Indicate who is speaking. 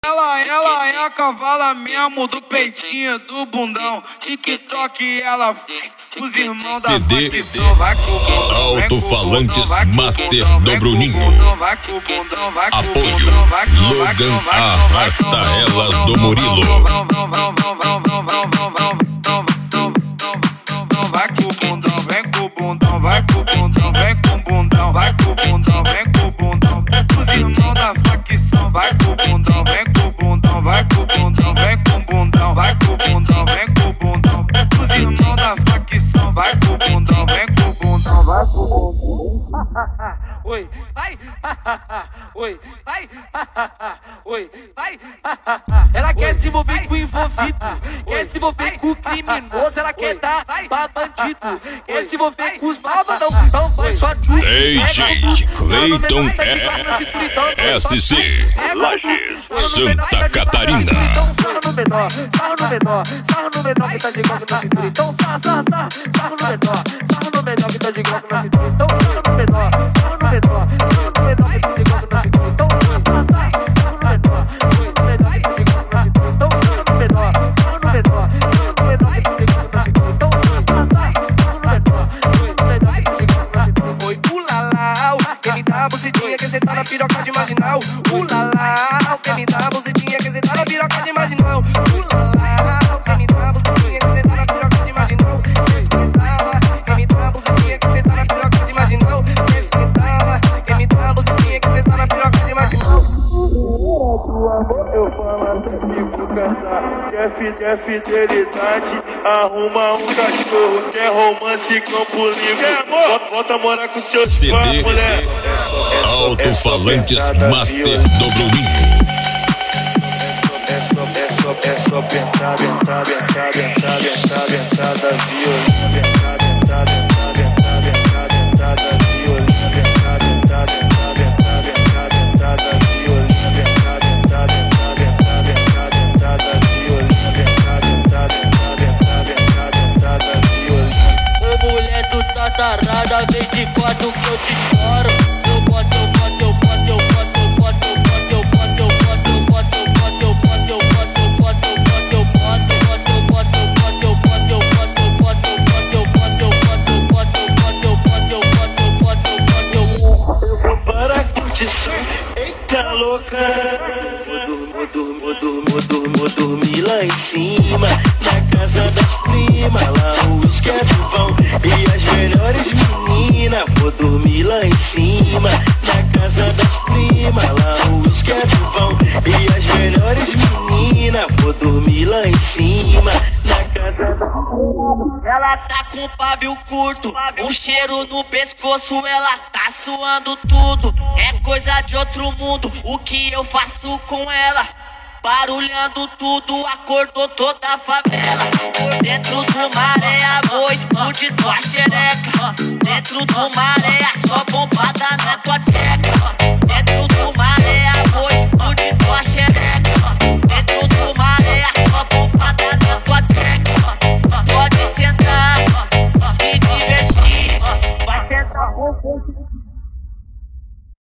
Speaker 1: Ela é a cavala mesmo do peitinho, do bundão. TikTok ela faz os irmãos da facção. Vai com o bundão,
Speaker 2: Alto-falantes Master do Bruninho. Apoio Logan Arrasta Elas do Murilo.
Speaker 1: Vai com o bundão, vem com o bundão, vai com o bundão, vem com o bundão, vai com o bundão, vem com o bundão. Os irmãos da facção, vai com o bundão, vem com o bundão, vai com o bundão, vem com o bundão, vai com o bundão, vem com o bundão. Os irmãos da facção, vai com o bundão, vem com o bundão, vai com o bundão. Oi, ai, oi, ai, oi, ai. Ela quer se envolver com o envolvido, quer se envolver com o criminoso, ela quer dar pra bandido, quer se envolver com os malvadão, então faz só tchu.
Speaker 2: DJ Clayton SC Santa Catarina.
Speaker 1: Sarro no menor, sarro no menor, sarro no menor que tá de glock na cintura. Então sarro no menor, sarro no menor que tá de glock na cintura. Então sarro no menor, sarro no menor, sarro no menor que tá de glock na cintura. Então sarro no menor, sarro no menor que tá de glock na cintura. Então sarro no menor, sarro no menor, sarro no menor que tá de glock na cintura. Então sarro no menor, sarro no menor que tá de glock na cintura. Oi, ulalau, quem me dá a bucetinha que cê tá na piroca de marginal. Ulalau, quem me dá a bucetinha que cê tá na piroca de marginal. Ulalau, quem me dá a bucetinha que cê tá na piroca de marginal. Quem me dá a bucetinha que cê tá na piroca de marginal. Quem me dá a bucetinha que cê tá na piroca de marginal.
Speaker 3: Eu falo fico cansado. Quer fidelidade, arruma um cachorro. Quer romance, campo livre. Quer amor? Volta a morar com seus
Speaker 2: CD
Speaker 3: mulher.
Speaker 2: Alto-falantes Master do Bruninho.
Speaker 3: É só pentada, violenta.
Speaker 4: Ô mulher do tatarada, vem de quatro que eu te choro.
Speaker 3: Eita louca, vou dormir lá em cima, na casa das primas. Lá o uísque é do bom e as melhores meninas. Vou dormir lá em cima, na casa das primas. Lá o uísque é do bom e as melhores meninas. Vou dormir lá em cima, na casa das primas.
Speaker 4: Ela tá com o pavio curto, um cheiro no pescoço, ela tá suando tudo. É coisa de outro mundo, o que eu faço com ela? Barulhando tudo, acordou toda a favela. Dentro do maré, vou explodir tua xereca. Dentro do maré, só bomba